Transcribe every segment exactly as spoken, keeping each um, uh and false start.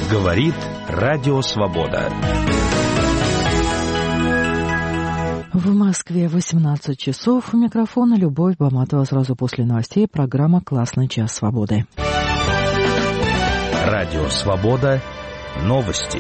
Говорит Радио Свобода. В Москве восемнадцать часов. У микрофона Любовь Баматова. Сразу после новостей программа «Классный час свободы». Радио Свобода. Новости.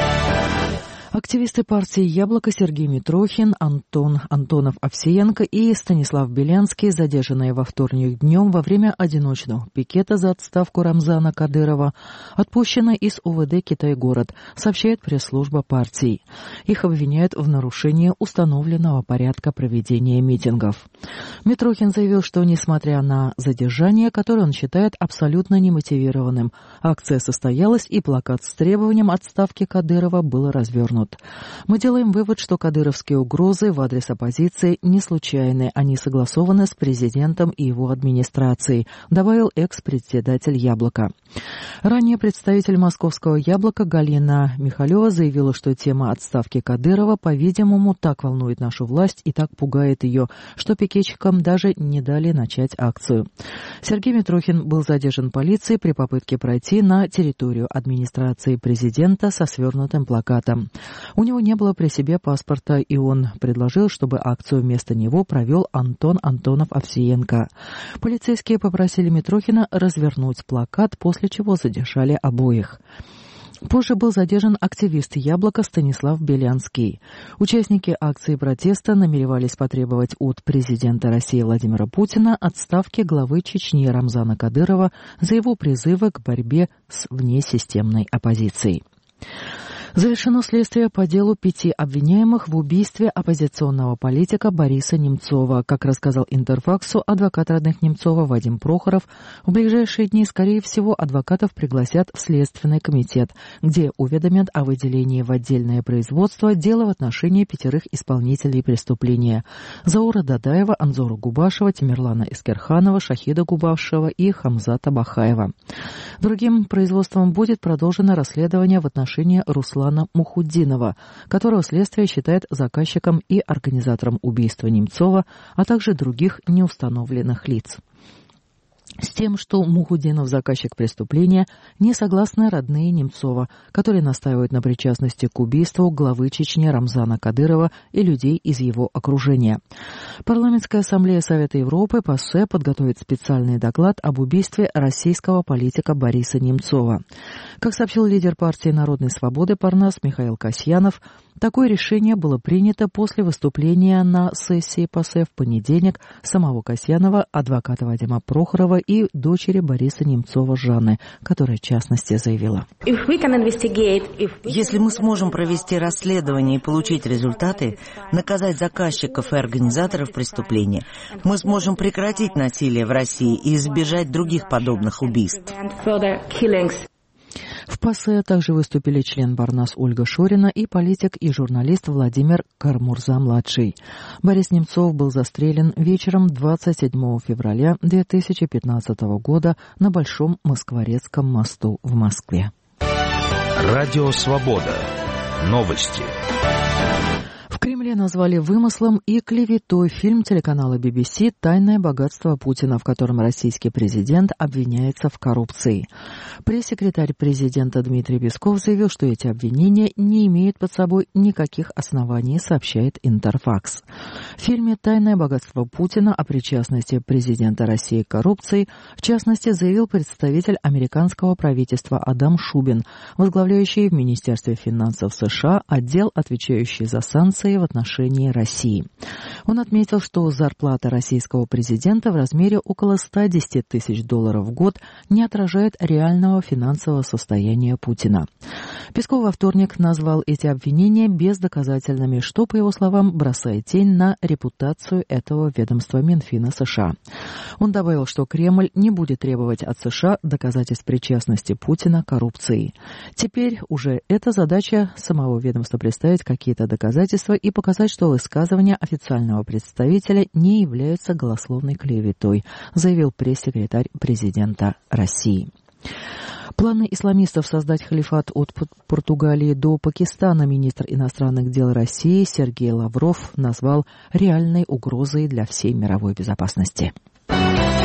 Активисты партии «Яблоко» Сергей Митрохин, Антон Антонов-Овсиенко и Станислав Белянский, задержанные во вторник днем во время одиночного пикета за отставку Рамзана Кадырова, отпущены из УВД «Китай-город», сообщает пресс-служба партии. Их обвиняют в нарушении установленного порядка проведения митингов. Митрохин заявил, что, несмотря на задержание, которое он считает абсолютно немотивированным, акция состоялась и плакат с требованием отставки Кадырова был развернут. Мы делаем вывод, что кадыровские угрозы в адрес оппозиции не случайны, они согласованы с президентом и его администрацией, добавил экс-председатель «Яблока». Ранее представитель московского «Яблока» Галина Михалева заявила, что тема отставки Кадырова, по-видимому, так волнует нашу власть и так пугает ее, что пикетчикам даже не дали начать акцию. Сергей Митрохин был задержан полицией при попытке пройти на территорию администрации президента со свернутым плакатом. У него не было при себе паспорта, и он предложил, чтобы акцию вместо него провел Антон Антонов-Овсиенко. Полицейские попросили Митрохина развернуть плакат, после чего задержали обоих. Позже был задержан активист «Яблоко» Станислав Белянский. Участники акции протеста намеревались потребовать от президента России Владимира Путина отставки главы Чечни Рамзана Кадырова за его призывы к борьбе с внесистемной оппозицией. Завершено следствие по делу пяти обвиняемых в убийстве оппозиционного политика Бориса Немцова. Как рассказал Интерфаксу адвокат родных Немцова Вадим Прохоров, в ближайшие дни, скорее всего, адвокатов пригласят в Следственный комитет, где уведомят о выделении в отдельное производство дела в отношении пятерых исполнителей преступления: Заура Дадаева, Анзора Губашева, Тимирлана Эскерханова, Шахида Губашева и Хамзата Бахаева. Другим производством будет продолжено расследование в отношении Руслана Мухуддинова, которого следствие считает заказчиком и организатором убийства Немцова, а также других неустановленных лиц. С тем, что Мухуддинов заказчик преступления, не согласны родные Немцова, которые настаивают на причастности к убийству главы Чечни Рамзана Кадырова и людей из его окружения. Парламентская ассамблея Совета Европы ПАСЕ подготовит специальный доклад об убийстве российского политика Бориса Немцова. Как сообщил лидер партии Народной свободы Парнас Михаил Касьянов, такое решение было принято после выступления на сессии ПАСЕ в понедельник самого Касьянова, адвоката Вадима Прохорова и дочери Бориса Немцова Жанны, которая в частности заявила: «Если мы сможем провести расследование и получить результаты, наказать заказчиков и организаторов преступления, мы сможем прекратить насилие в России и избежать других подобных убийств». В ПАСЕ также выступили член Барнас Ольга Шорина и политик и журналист Владимир Кармурза-младший. Борис Немцов был застрелен вечером двадцать седьмого февраля две тысячи пятнадцатого года на Большом Москворецком мосту в Москве. Радио Свобода. Новости. В Кремле назвали вымыслом и клеветой фильм телеканала би би си «Тайное богатство Путина», в котором российский президент обвиняется в коррупции. Пресс-секретарь президента Дмитрий Песков заявил, что эти обвинения не имеют под собой никаких оснований, сообщает Интерфакс. В фильме «Тайное богатство Путина» о причастности президента России к коррупции, в частности, заявил представитель американского правительства Адам Шубин, возглавляющий в Министерстве финансов США отдел, отвечающий за санкции в отношении России. Он отметил, что зарплата российского президента в размере около ста десяти тысяч долларов в год не отражает реального финансового состояния Путина. Песков во вторник назвал эти обвинения бездоказательными, что, по его словам, бросает тень на репутацию этого ведомства Минфина США. Он добавил, что Кремль не будет требовать от США доказательств причастности Путина к коррупции. Теперь уже эта задача самого ведомства представить какие-то доказательства и показать, что высказывания официального представителя не являются голословной клеветой, заявил пресс-секретарь президента России. Планы исламистов создать халифат от Португалии до Пакистана министр иностранных дел России Сергей Лавров назвал реальной угрозой для всей мировой безопасности.